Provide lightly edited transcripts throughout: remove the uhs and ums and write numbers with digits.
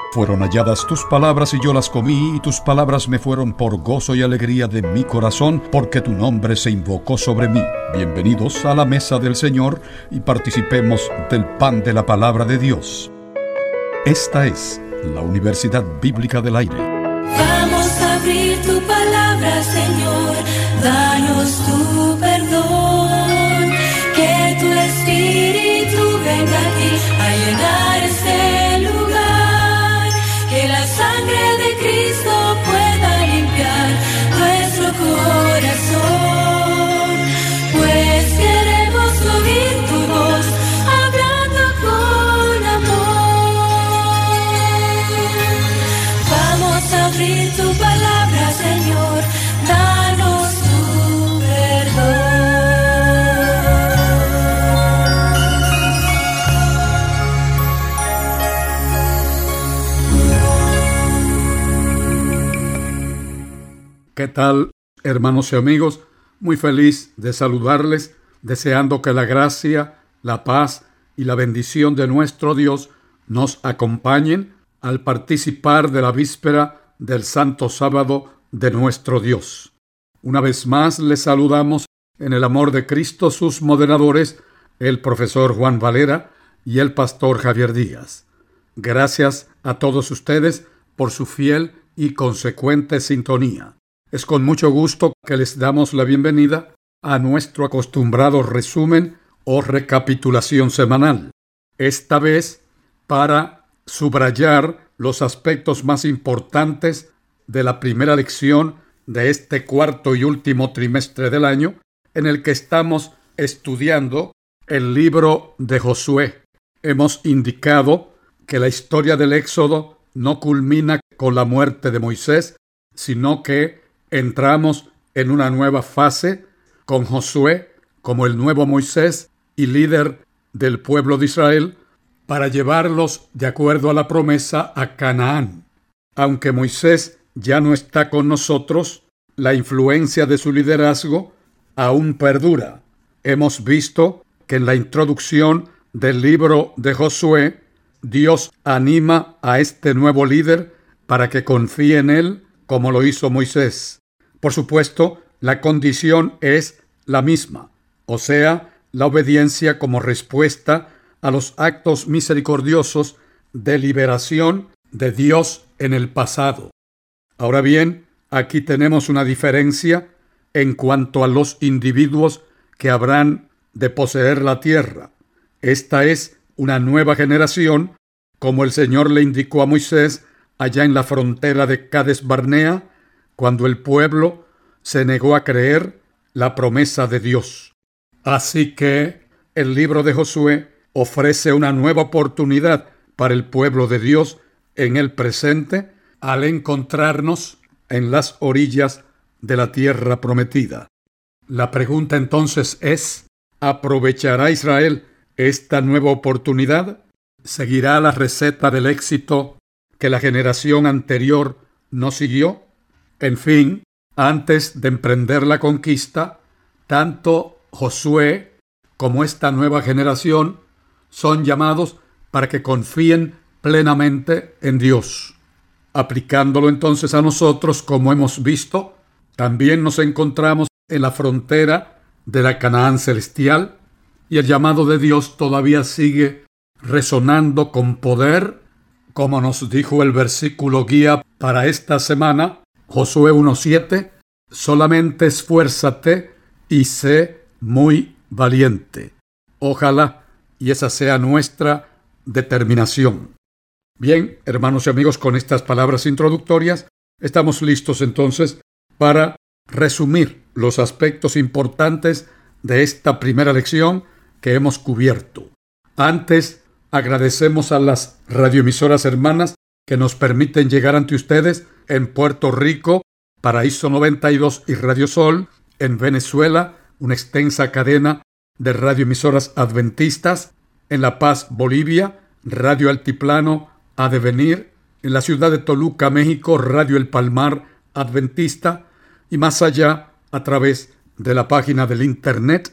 Fueron halladas tus palabras y yo las comí, y tus palabras me fueron por gozo y alegría de mi corazón, porque tu nombre se invocó sobre mí. Bienvenidos a la mesa del Señor y participemos del pan de la palabra de Dios. Esta es la Universidad Bíblica del Aire. Vamos a abrir tu palabra, Señor, danos tu perdón, que tu Espíritu venga aquí a llenar este lugar, que la sangre de Cristo pueda limpiar nuestro corazón, pues queremos oír tu voz hablando con amor. Vamos a abrir tu palabra, Señor, danos tu perdón. ¿Qué tal, hermanos y amigos? Muy feliz de saludarles, deseando que la gracia, la paz y la bendición de nuestro Dios nos acompañen al participar de la víspera del Santo Sábado de nuestro Dios. Una vez más les saludamos en el amor de Cristo sus moderadores, el profesor Juan Valera y el pastor Javier Díaz. Gracias a todos ustedes por su fiel y consecuente sintonía. Es con mucho gusto que les damos la bienvenida a nuestro acostumbrado resumen o recapitulación semanal. Esta vez para subrayar los aspectos más importantes de la primera lección de este cuarto y último trimestre del año, en el que estamos estudiando el libro de Josué. Hemos indicado que la historia del Éxodo no culmina con la muerte de Moisés, sino que entramos en una nueva fase con Josué como el nuevo Moisés y líder del pueblo de Israel para llevarlos, de acuerdo a la promesa, a Canaán. Aunque Moisés ya no está con nosotros, la influencia de su liderazgo aún perdura. Hemos visto que en la introducción del libro de Josué, Dios anima a este nuevo líder para que confíe en él como lo hizo Moisés. Por supuesto, la condición es la misma, o sea, la obediencia como respuesta a los actos misericordiosos de liberación de Dios en el pasado. Ahora bien, aquí tenemos una diferencia en cuanto a los individuos que habrán de poseer la tierra. Esta es una nueva generación, como el Señor le indicó a Moisés allá en la frontera de Cades Barnea, cuando el pueblo se negó a creer la promesa de Dios. Así que el libro de Josué ofrece una nueva oportunidad para el pueblo de Dios en el presente al encontrarnos en las orillas de la tierra prometida. La pregunta entonces es, ¿aprovechará Israel esta nueva oportunidad? ¿Seguirá la receta del éxito que la generación anterior no siguió? En fin, antes de emprender la conquista, tanto Josué como esta nueva generación son llamados para que confíen plenamente en Dios. Aplicándolo entonces a nosotros, como hemos visto, también nos encontramos en la frontera de la Canaán celestial y el llamado de Dios todavía sigue resonando con poder, como nos dijo el versículo guía para esta semana, Josué 1:7, solamente esfuérzate y sé muy valiente. Ojalá y esa sea nuestra determinación. Bien, hermanos y amigos, con estas palabras introductorias, estamos listos entonces para resumir los aspectos importantes de esta primera lección que hemos cubierto. Antes, agradecemos a las radioemisoras hermanas que nos permiten llegar ante ustedes en Puerto Rico, Paraíso 92 y Radio Sol, en Venezuela, una extensa cadena de radioemisoras adventistas, en La Paz, Bolivia, Radio Altiplano Adevenir, en la ciudad de Toluca, México, Radio El Palmar Adventista, y más allá a través de la página del internet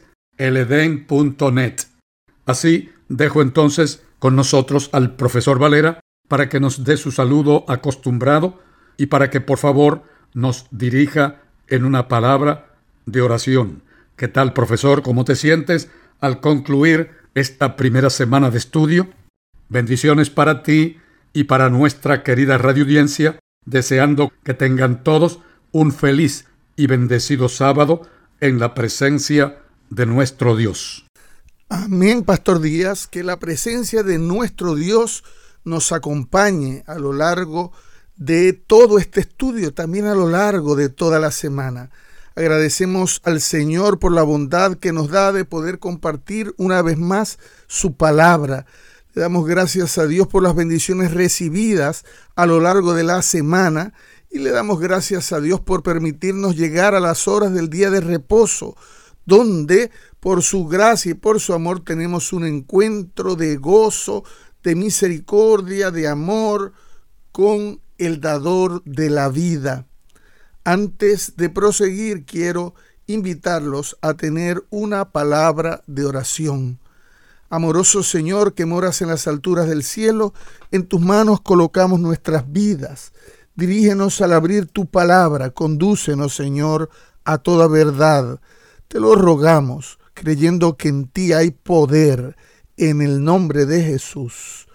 eleden.net. Así dejo entonces con nosotros al profesor Valera para que nos dé su saludo acostumbrado y para que por favor nos dirija en una palabra de oración. ¿Qué tal, profesor? ¿Cómo te sientes al concluir esta primera semana de estudio? Bendiciones para ti y para nuestra querida radioaudiencia, deseando que tengan todos un feliz y bendecido sábado en la presencia de nuestro Dios. Amén, Pastor Díaz, que la presencia de nuestro Dios nos acompañe a lo largo de todo este estudio, también a lo largo de toda la semana. Agradecemos al Señor por la bondad que nos da de poder compartir una vez más su palabra. Le damos gracias a Dios por las bendiciones recibidas a lo largo de la semana y le damos gracias a Dios por permitirnos llegar a las horas del día de reposo, donde por su gracia y por su amor tenemos un encuentro de gozo, de misericordia, de amor con el dador de la vida. Antes de proseguir, quiero invitarlos a tener una palabra de oración. Amoroso Señor, que moras en las alturas del cielo, en tus manos colocamos nuestras vidas. Dirígenos al abrir tu palabra, condúcenos, Señor, a toda verdad. Te lo rogamos, creyendo que en ti hay poder, en el nombre de Jesús.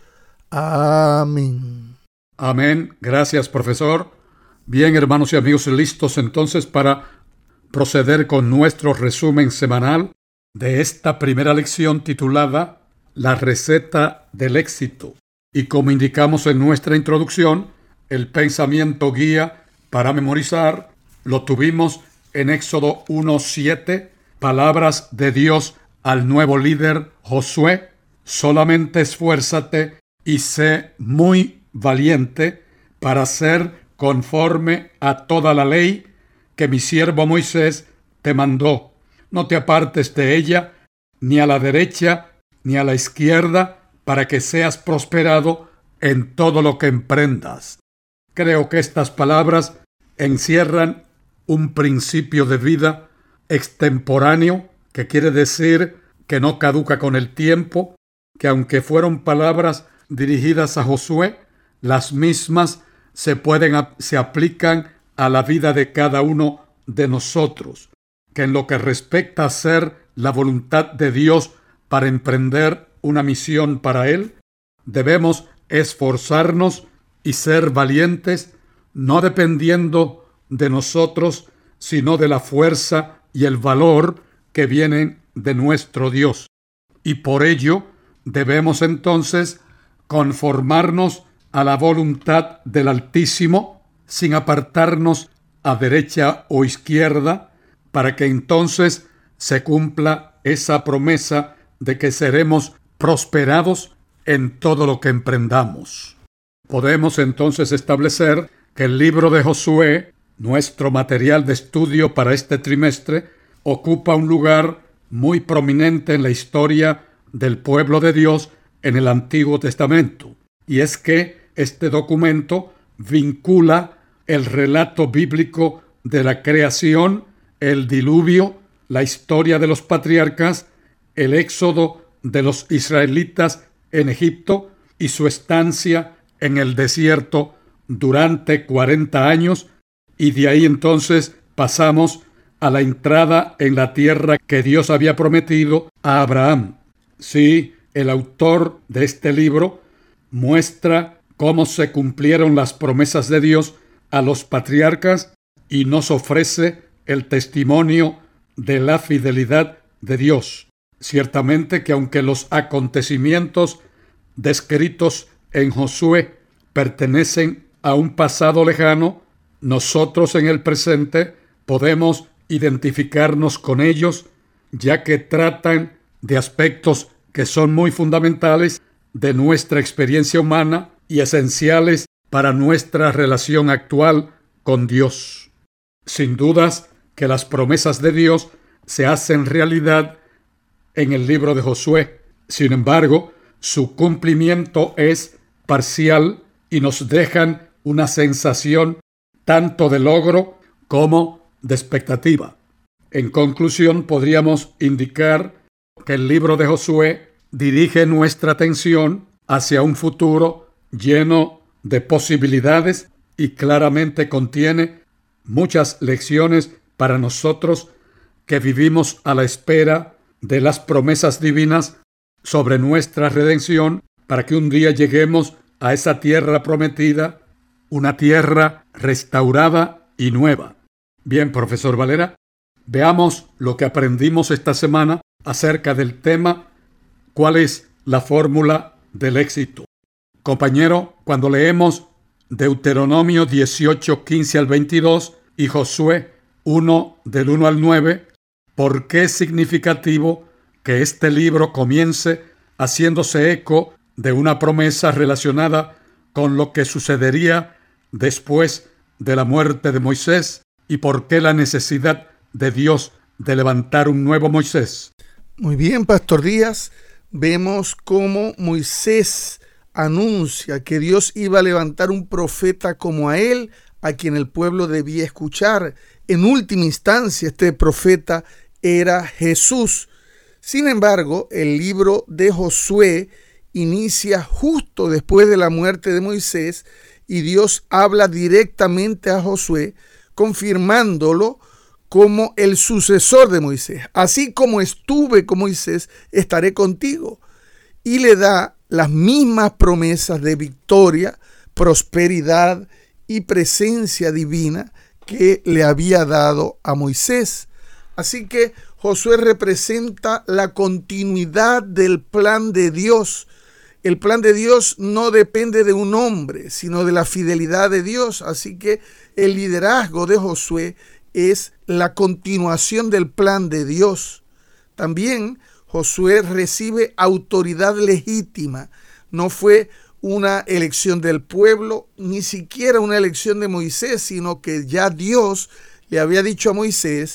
Amén. Amén. Gracias, profesor. Bien, hermanos y amigos, listos entonces para proceder con nuestro resumen semanal de esta primera lección titulada La receta del éxito. Y como indicamos en nuestra introducción, el pensamiento guía para memorizar lo tuvimos en Éxodo 1:7, palabras de Dios al nuevo líder Josué: solamente esfuérzate y sé muy valiente para hacer conforme a toda la ley que mi siervo Moisés te mandó. No te apartes de ella, ni a la derecha ni a la izquierda, para que seas prosperado en todo lo que emprendas. Creo que estas palabras encierran un principio de vida extemporáneo, que quiere decir que no caduca con el tiempo, que aunque fueron palabras dirigidas a Josué, las mismas se aplican a la vida de cada uno de nosotros, que en lo que respecta a hacer la voluntad de Dios para emprender una misión para Él, debemos esforzarnos y ser valientes, no dependiendo de nosotros, sino de la fuerza y el valor que vienen de nuestro Dios. Y por ello debemos entonces conformarnos a la voluntad del Altísimo, sin apartarnos a derecha o izquierda, para que entonces se cumpla esa promesa de que seremos prosperados en todo lo que emprendamos. Podemos entonces establecer que el libro de Josué, nuestro material de estudio para este trimestre, ocupa un lugar muy prominente en la historia del pueblo de Dios en el Antiguo Testamento. Y es que este documento vincula el relato bíblico de la creación, el diluvio, la historia de los patriarcas, el éxodo de los israelitas en Egipto y su estancia en el desierto durante 40 años, y de ahí entonces pasamos a la entrada en la tierra que Dios había prometido a Abraham. Sí, el autor de este libro muestra cómo se cumplieron las promesas de Dios a los patriarcas y nos ofrece el testimonio de la fidelidad de Dios. Ciertamente que aunque los acontecimientos descritos en Josué pertenecen a un pasado lejano, nosotros en el presente podemos identificarnos con ellos, ya que tratan de aspectos que son muy fundamentales de nuestra experiencia humana y esenciales para nuestra relación actual con Dios. Sin dudas que las promesas de Dios se hacen realidad en el libro de Josué. Sin embargo, su cumplimiento es parcial y nos dejan una sensación tanto de logro como de expectativa. En conclusión, podríamos indicar que el libro de Josué dirige nuestra atención hacia un futuro lleno de posibilidades y claramente contiene muchas lecciones para nosotros que vivimos a la espera de las promesas divinas sobre nuestra redención, para que un día lleguemos a esa tierra prometida, una tierra restaurada y nueva. Bien, profesor Valera, veamos lo que aprendimos esta semana acerca del tema ¿cuál es la fórmula del éxito? Compañero, cuando leemos Deuteronomio 18, 15 al 22 y Josué 1, del 1 al 9, ¿por qué es significativo que este libro comience haciéndose eco de una promesa relacionada con lo que sucedería después de la muerte de Moisés? ¿Y por qué la necesidad de Dios de levantar un nuevo Moisés? Muy bien, Pastor Díaz. Vemos cómo Moisés anuncia que Dios iba a levantar un profeta como a él, a quien el pueblo debía escuchar. En última instancia, este profeta era Jesús. Sin embargo, el libro de Josué inicia justo después de la muerte de Moisés y Dios habla directamente a Josué, confirmándolo como el sucesor de Moisés. Así como estuve con Moisés, estaré contigo. Y le da las mismas promesas de victoria, prosperidad y presencia divina que le había dado a Moisés. Así que Josué representa la continuidad del plan de Dios. El plan de Dios no depende de un hombre, sino de la fidelidad de Dios. Así que el liderazgo de Josué es la continuación del plan de Dios. También Josué recibe autoridad legítima. No fue una elección del pueblo, ni siquiera una elección de Moisés, sino que ya Dios le había dicho a Moisés: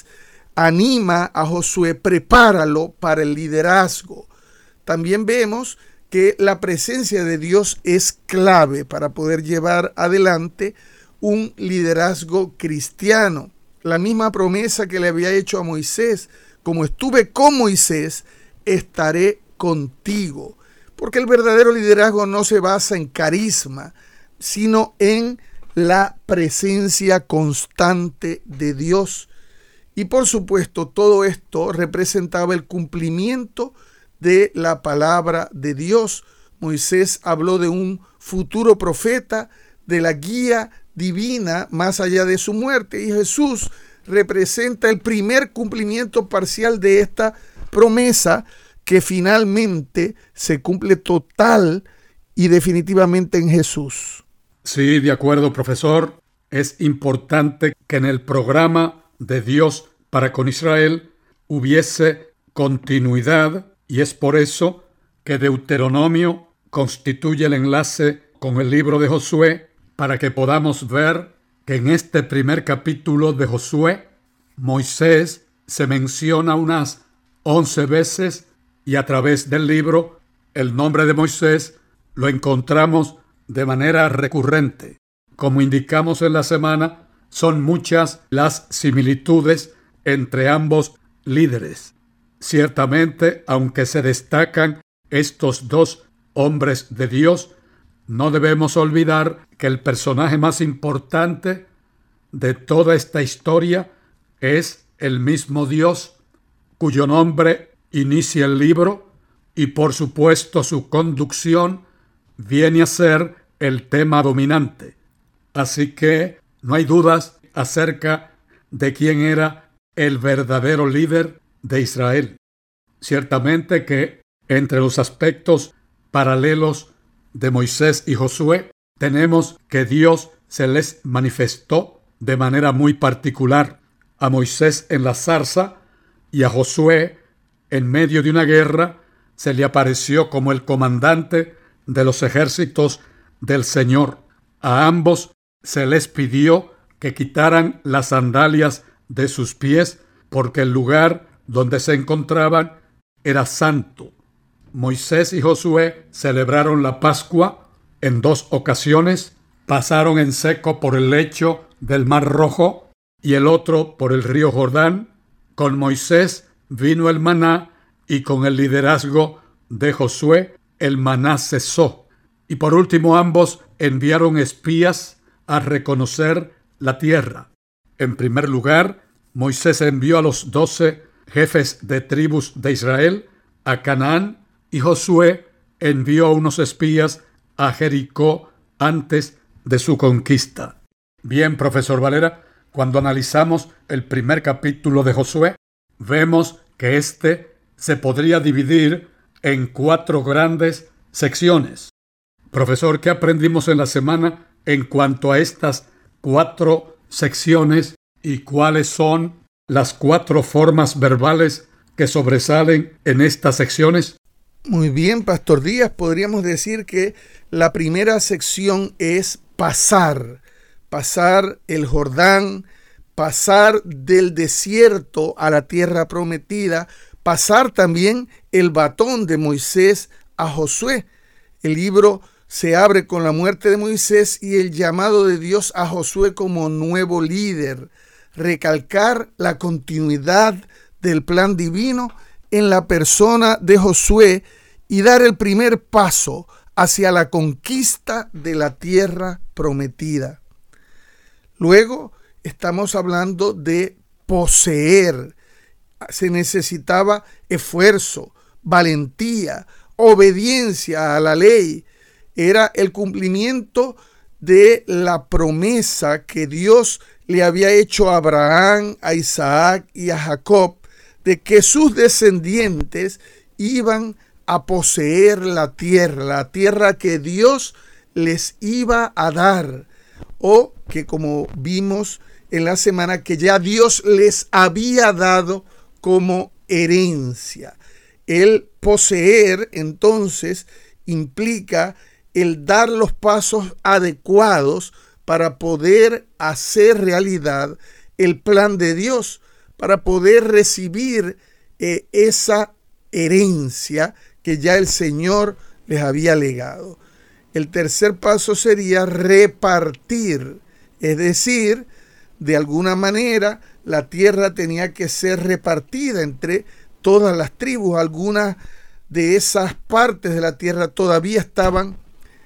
anima a Josué, prepáralo para el liderazgo. También vemos que la presencia de Dios es clave para poder llevar adelante un liderazgo cristiano. La misma promesa que le había hecho a Moisés: como estuve con Moisés, estaré contigo. Porque el verdadero liderazgo no se basa en carisma, sino en la presencia constante de Dios. Y por supuesto, todo esto representaba el cumplimiento de la palabra de Dios. Moisés habló de un futuro profeta, de la guía divina más allá de su muerte, y Jesús representa el primer cumplimiento parcial de esta promesa, que finalmente se cumple total y definitivamente en Jesús. Sí, de acuerdo, profesor. Es importante que en el programa de Dios para con Israel hubiese continuidad, y es por eso que Deuteronomio constituye el enlace con el libro de Josué, para que podamos ver que en este primer capítulo de Josué, Moisés se menciona unas 11 veces, y a través del libro el nombre de Moisés lo encontramos de manera recurrente. Como indicamos en la semana, son muchas las similitudes entre ambos líderes. Ciertamente, aunque se destacan estos dos hombres de Dios, no debemos olvidar que el personaje más importante de toda esta historia es el mismo Dios, cuyo nombre inicia el libro, y por supuesto su conducción viene a ser el tema dominante. Así que no hay dudas acerca de quién era el verdadero líder de Israel. Ciertamente que entre los aspectos paralelos de Moisés y Josué, tenemos que Dios se les manifestó de manera muy particular: a Moisés en la zarza, y a Josué en medio de una guerra se le apareció como el comandante de los ejércitos del Señor. A ambos se les pidió que quitaran las sandalias de sus pies, porque el lugar donde se encontraban era santo. Moisés y Josué celebraron la Pascua en 2 ocasiones. Pasaron en seco por el lecho del Mar Rojo y el otro por el río Jordán. Con Moisés vino el maná, y con el liderazgo de Josué el maná cesó. Y por último, ambos enviaron espías a reconocer la tierra. En primer lugar, Moisés envió a los 12 jefes de tribus de Israel a Canaán, y Josué envió a unos espías a Jericó antes de su conquista. Bien, profesor Valera, cuando analizamos el primer capítulo de Josué, vemos que este se podría dividir en 4 grandes secciones. Profesor, ¿qué aprendimos en la semana en cuanto a estas 4 secciones y cuáles son las 4 formas verbales que sobresalen en estas secciones? Muy bien, Pastor Díaz, podríamos decir que la primera sección es pasar el Jordán, pasar del desierto a la tierra prometida, pasar también el batón de Moisés a Josué. El libro se abre con la muerte de Moisés y el llamado de Dios a Josué como nuevo líder, recalcar la continuidad del plan divino en la persona de Josué y dar el primer paso hacia la conquista de la tierra prometida. Luego estamos hablando de poseer. Se necesitaba esfuerzo, valentía, obediencia a la ley. Era el cumplimiento de la promesa que Dios le había hecho a Abraham, a Isaac y a Jacob, de que sus descendientes iban a poseer la tierra que Dios les iba a dar, o que, como vimos en la semana, que ya Dios les había dado como herencia. El poseer, entonces, implica el dar los pasos adecuados para poder hacer realidad el plan de Dios, para poder recibir esa herencia que ya el Señor les había legado. El tercer paso sería repartir, es decir, de alguna manera la tierra tenía que ser repartida entre todas las tribus. Algunas de esas partes de la tierra todavía estaban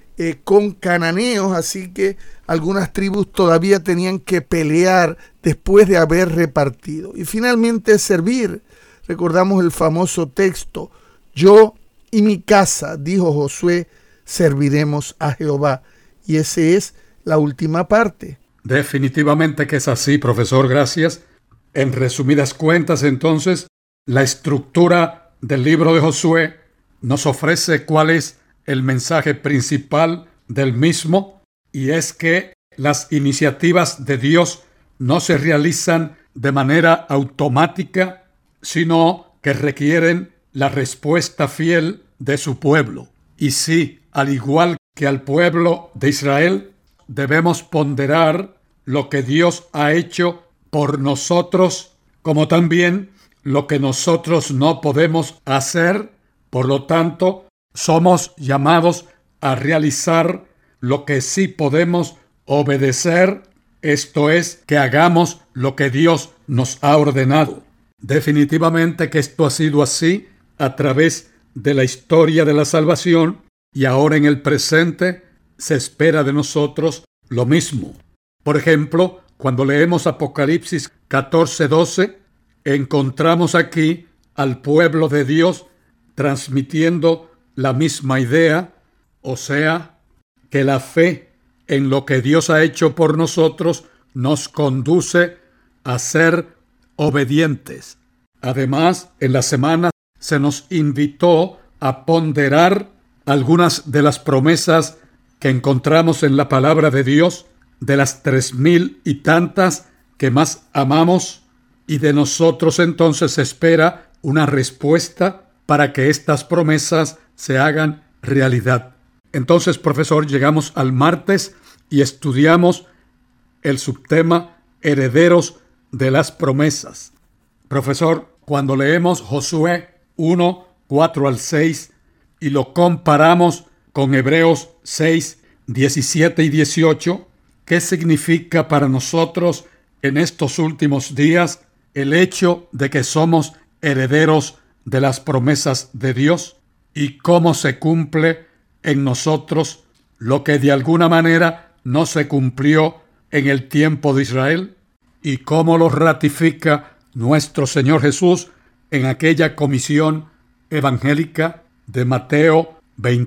con cananeos, así que algunas tribus todavía tenían que pelear después de haber repartido. Y finalmente servir. Recordamos el famoso texto: yo y mi casa, dijo Josué, serviremos a Jehová. Y esa es la última parte. Definitivamente que es así, profesor, gracias. En resumidas cuentas, entonces, la estructura del libro de Josué nos ofrece cuál es el mensaje principal del mismo, y es que las iniciativas de Dios no se realizan de manera automática, sino que requieren la respuesta fiel de su pueblo. Y sí, al igual que al pueblo de Israel, debemos ponderar lo que Dios ha hecho por nosotros, como también lo que nosotros no podemos hacer. Por lo tanto, somos llamados a realizar lo que sí podemos obedecer, esto es, que hagamos lo que Dios nos ha ordenado. Definitivamente que esto ha sido así a través de la historia de la salvación, y ahora en el presente se espera de nosotros lo mismo. Por ejemplo, cuando leemos Apocalipsis 14:12, encontramos aquí al pueblo de Dios transmitiendo la misma idea, o sea, que la fe en lo que Dios ha hecho por nosotros nos conduce a ser obedientes. Además, en la semana se nos invitó a ponderar algunas de las promesas que encontramos en la palabra de Dios, de las 3,000 y tantas que más amamos, y de nosotros entonces se espera una respuesta para que estas promesas se hagan realidad. Entonces, profesor, llegamos al martes y estudiamos el subtema herederos de las promesas. Profesor, cuando leemos Josué 1, 4 al 6 y lo comparamos con Hebreos 6, 17 y 18, ¿qué significa para nosotros en estos últimos días el hecho de que somos herederos de las promesas de Dios y cómo se cumple en nosotros lo que de alguna manera no se cumplió en el tiempo de Israel? ¿Y cómo lo ratifica nuestro Señor Jesús en aquella comisión evangélica de Mateo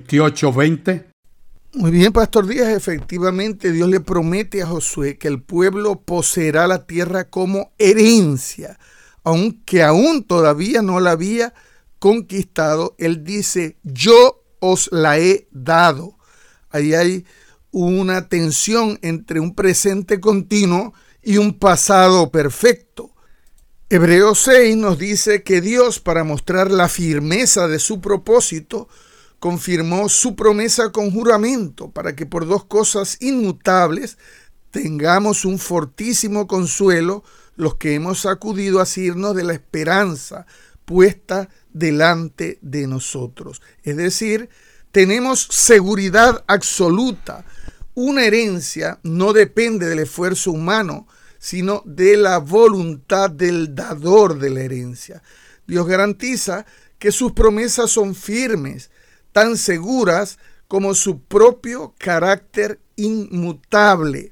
28:20? Muy bien, Pastor Díaz, efectivamente Dios le promete a Josué que el pueblo poseerá la tierra como herencia, aunque aún todavía no la había conquistado. Él dice, yo os la he dado. Ahí hay una tensión entre un presente continuo y un pasado perfecto. Hebreos 6 nos dice que Dios, para mostrar la firmeza de su propósito, confirmó su promesa con juramento, para que por dos cosas inmutables tengamos un fortísimo consuelo los que hemos acudido a asirnos de la esperanza puesta delante de nosotros. Es decir, tenemos seguridad absoluta. Una herencia no depende del esfuerzo humano, sino de la voluntad del dador de la herencia. Dios garantiza que sus promesas son firmes, tan seguras como su propio carácter inmutable.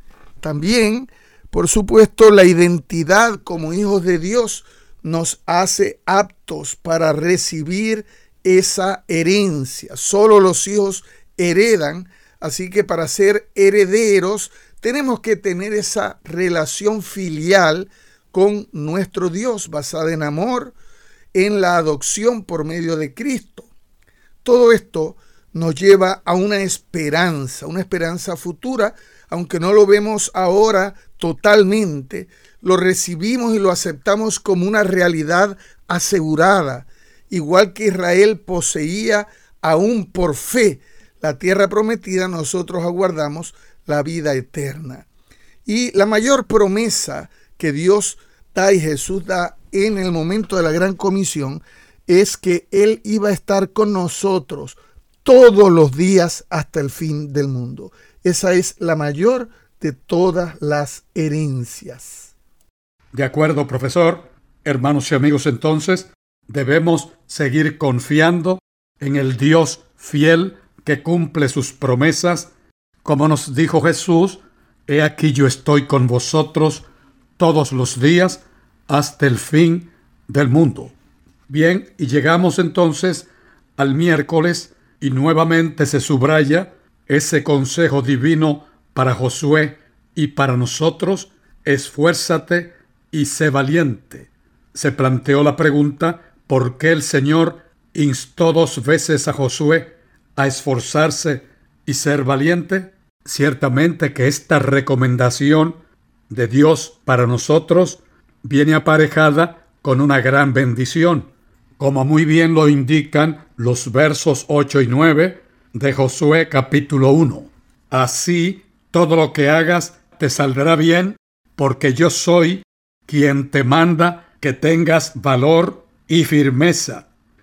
También, por supuesto, la identidad como hijos de Dios nos hace aptos para recibir esa herencia. Solo los hijos heredan, así que para ser herederos tenemos que tener esa relación filial con nuestro Dios, basada en amor, en la adopción por medio de Cristo. Todo esto nos lleva a una esperanza futura, aunque no lo vemos ahora totalmente, lo recibimos y lo aceptamos como una realidad asegurada, igual que Israel poseía aún por fe la tierra prometida, nosotros aguardamos la vida eterna. Y la mayor promesa que Dios da y Jesús da en el momento de la gran comisión es que Él iba a estar con nosotros todos los días hasta el fin del mundo. Esa es la mayor de todas las herencias. De acuerdo, profesor. Hermanos y amigos, entonces, debemos seguir confiando en el Dios fiel que cumple sus promesas. Como nos dijo Jesús, he aquí yo estoy con vosotros todos los días hasta el fin del mundo. Bien, y llegamos entonces al miércoles y nuevamente se subraya ese consejo divino para Josué y para nosotros: esfuérzate y sé valiente. Se planteó la pregunta, ¿por qué el Señor instó 2 veces a Josué a esforzarse y ser valiente? Ciertamente que esta recomendación de Dios para nosotros viene aparejada con una gran bendición, como muy bien lo indican los versos 8 y 9 de Josué capítulo 1. Así todo lo que hagas te saldrá bien, porque yo soy quien te manda que tengas valor y firmeza.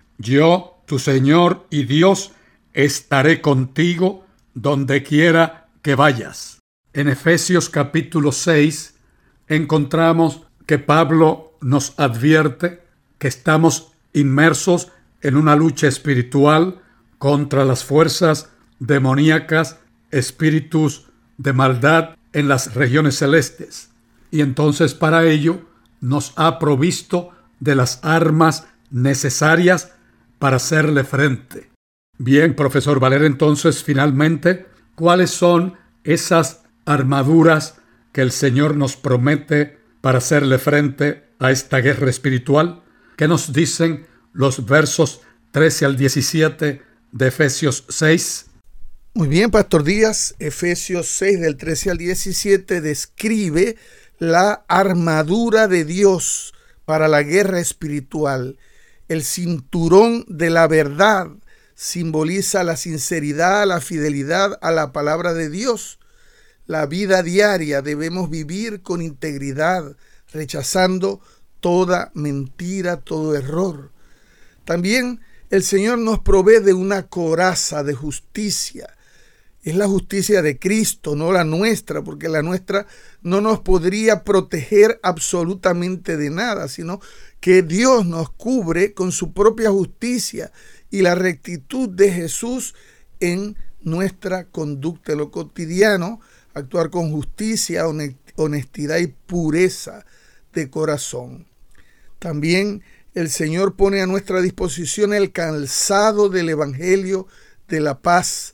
Yo, tu Señor y Dios, estaré contigo donde quiera que vayas. En Efesios capítulo 6 encontramos que Pablo nos advierte que estamos inmersos en una lucha espiritual contra las fuerzas demoníacas, espíritus de maldad en las regiones celestes. Y entonces para ello nos ha provisto de las armas necesarias para hacerle frente. Bien, profesor Valer, entonces finalmente, ¿cuáles son esas armaduras que el Señor nos promete para hacerle frente a esta guerra espiritual? ¿Qué nos dicen los versos 13 al 17 de Efesios 6? Muy bien, Pastor Díaz. Efesios 6 del 13 al 17 describe la armadura de Dios para la guerra espiritual. El cinturón de la verdad simboliza la sinceridad, la fidelidad a la palabra de Dios. La vida diaria debemos vivir con integridad, rechazando toda mentira, todo error. También el Señor nos provee de una coraza de justicia. Es la justicia de Cristo, no la nuestra, porque la nuestra no nos podría proteger absolutamente de nada, sino que Dios nos cubre con su propia justicia y la rectitud de Jesús en nuestra conducta en lo cotidiano, actuar con justicia, honestidad y pureza de corazón. También el Señor pone a nuestra disposición el calzado del Evangelio de la paz.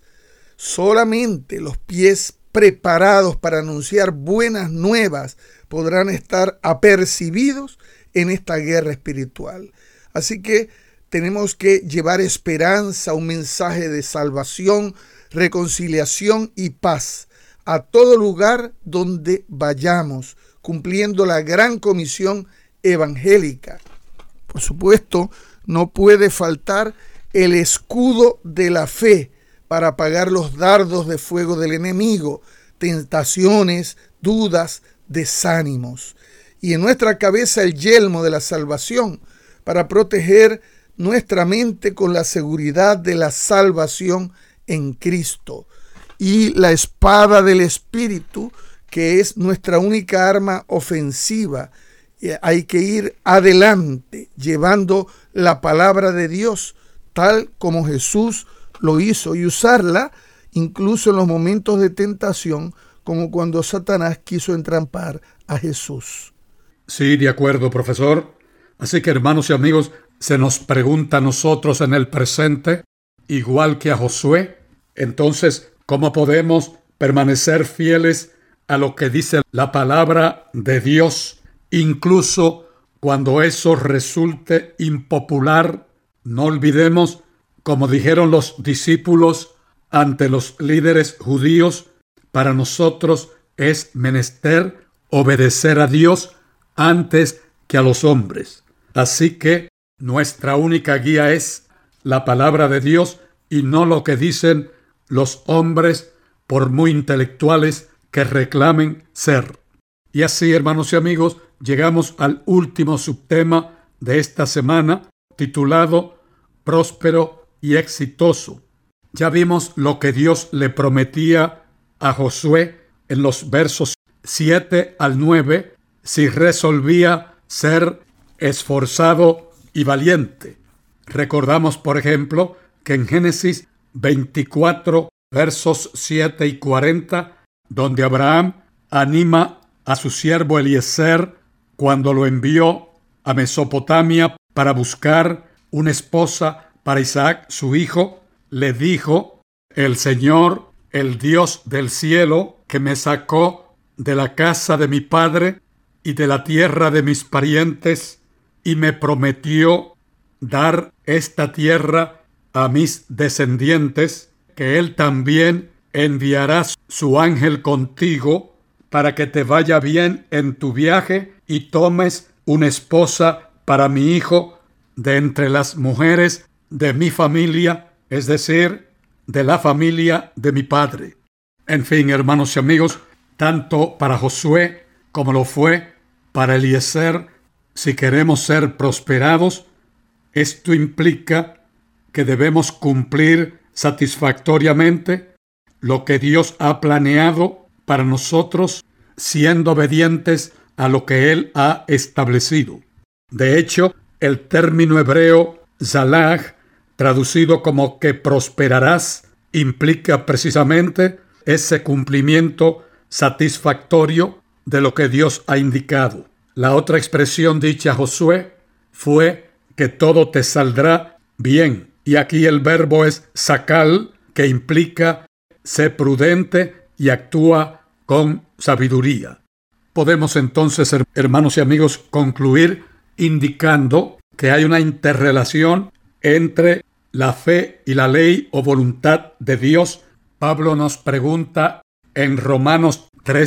Solamente los pies preparados para anunciar buenas nuevas podrán estar apercibidos en esta guerra espiritual. Así que tenemos que llevar esperanza, un mensaje de salvación, reconciliación y paz a todo lugar donde vayamos, cumpliendo la gran comisión evangélica. Por supuesto, no puede faltar el escudo de la fe para apagar los dardos de fuego del enemigo, tentaciones, dudas, desánimos. Y en nuestra cabeza el yelmo de la salvación para proteger nuestra mente con la seguridad de la salvación en Cristo. Y la espada del Espíritu, que es nuestra única arma ofensiva. Hay que ir adelante llevando la palabra de Dios tal como Jesús lo hizo y usarla incluso en los momentos de tentación, como cuando Satanás quiso entrampar a Jesús. Sí, de acuerdo, profesor. Así que, hermanos y amigos, se nos pregunta a nosotros en el presente, igual que a Josué, entonces, ¿cómo podemos permanecer fieles a lo que dice la palabra de Dios, incluso cuando eso resulte impopular? No olvidemos, como dijeron los discípulos ante los líderes judíos, para nosotros es menester obedecer a Dios antes que a los hombres. Así que nuestra única guía es la palabra de Dios y no lo que dicen los hombres, por muy intelectuales que reclamen ser. Y así, hermanos y amigos, llegamos al último subtema de esta semana, titulado Próspero y Exitoso. Ya vimos lo que Dios le prometía a Josué en los versos 7 al 9, si resolvía ser esforzado y valiente. Recordamos, por ejemplo, que en Génesis 24, versos 7 y 40, donde Abraham anima a su siervo Eliezer cuando lo envió a Mesopotamia para buscar una esposa para Isaac, su hijo, le dijo: el Señor, el Dios del cielo, que me sacó de la casa de mi padre y de la tierra de mis parientes, y me prometió dar esta tierra a mis descendientes, que Él también enviará su ángel contigo para que te vaya bien en tu viaje y tomes una esposa para mi hijo de entre las mujeres de mi familia, es decir, de la familia de mi padre. En fin, hermanos y amigos, tanto para Josué como lo fue para Eliezer, si queremos ser prosperados, esto implica que debemos cumplir satisfactoriamente lo que Dios ha planeado para nosotros, siendo obedientes a lo que Él ha establecido. De hecho, el término hebreo zalach, traducido como que prosperarás, implica precisamente ese cumplimiento satisfactorio de lo que Dios ha indicado. La otra expresión dicha a Josué fue que todo te saldrá bien. Y aquí el verbo es sakal, que implica ser prudente y actúa con sabiduría. Podemos entonces, hermanos y amigos, concluir indicando que hay una interrelación entre la fe y la ley o voluntad de Dios. Pablo nos pregunta en Romanos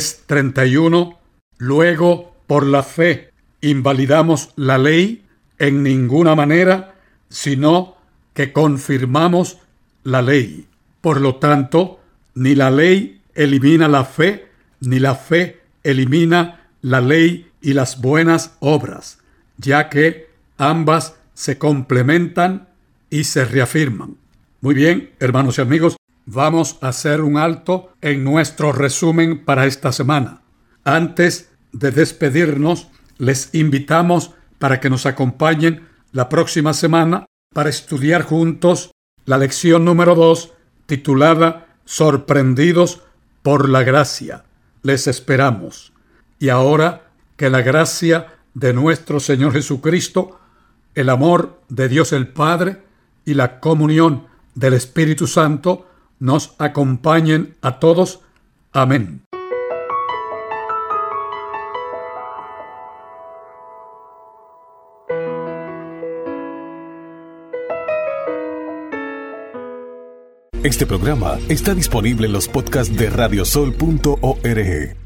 3:31, luego, por la fe, ¿invalidamos la ley? En ninguna manera, sino que confirmamos la ley. Por lo tanto, ni la ley elimina la fe, ni la fe elimina la ley y las buenas obras, ya que ambas se complementan y se reafirman. Muy bien, hermanos y amigos, vamos a hacer un alto en nuestro resumen para esta semana. Antes de despedirnos, les invitamos para que nos acompañen la próxima semana para estudiar juntos la lección número 2, titulada sorprendidos por la gracia. Les esperamos. Y ahora que la gracia de nuestro Señor Jesucristo, el amor de Dios el Padre y la comunión del Espíritu Santo nos acompañen a todos. Amén. Este programa está disponible en los podcasts de radiosol.org.